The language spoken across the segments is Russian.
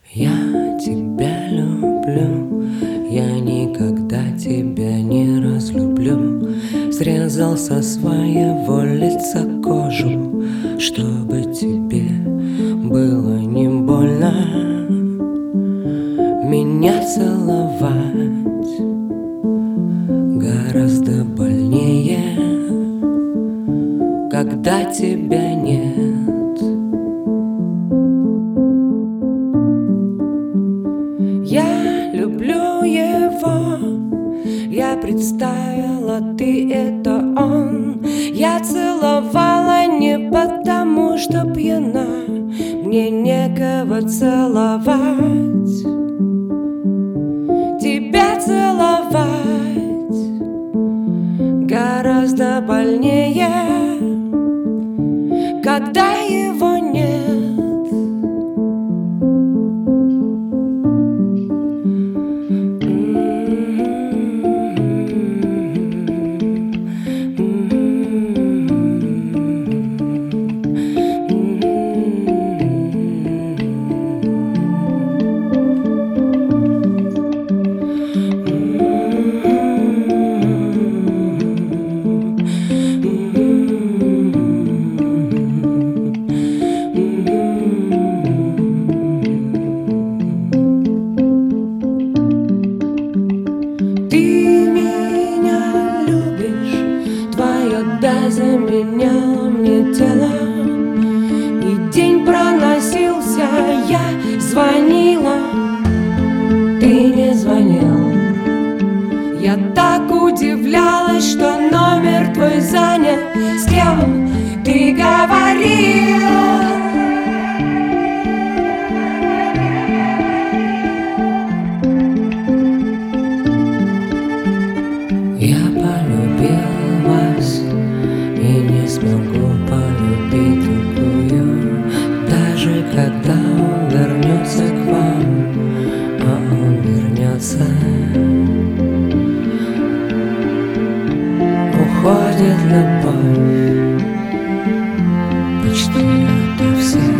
Я тебя люблю, я никогда тебя не разлюблю. Срезал со своего лица кожу, чтобы тебе было не больно меня целовать. Гораздо больнее, когда тебя нет. Я люблю его, я представила, ты — это он. Я целовала не потому, что пьяна, мне некого целовать. Тебя целовать гораздо больнее, когда его нет. Да, заменяла мне тело, и день проносился, я звонила, ты не звонил. Я так удивлялась, что номер твой занят. С кем ты говорила? Я полюбил вас и не смогу полюбить другую, даже когда он вернется к вам, а он вернется. Уходит любовь почти ото всех,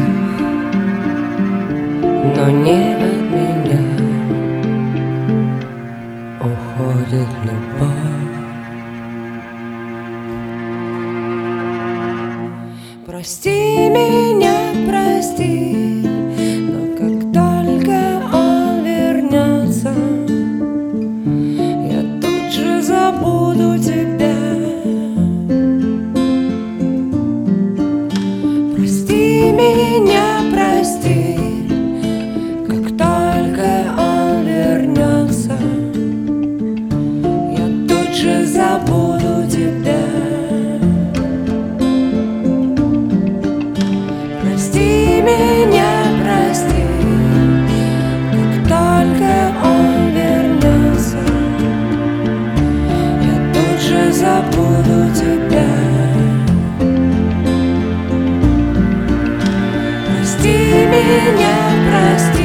но не от меня. Уходит любовь. Прости меня, прости, но как только он вернется, я тут же забуду тебя. Прости меня, прости, как только он вернется, я тут же забуду тебя. Прости меня, прости, как только он вернется, я тут же забуду тебя. Прости меня, прости.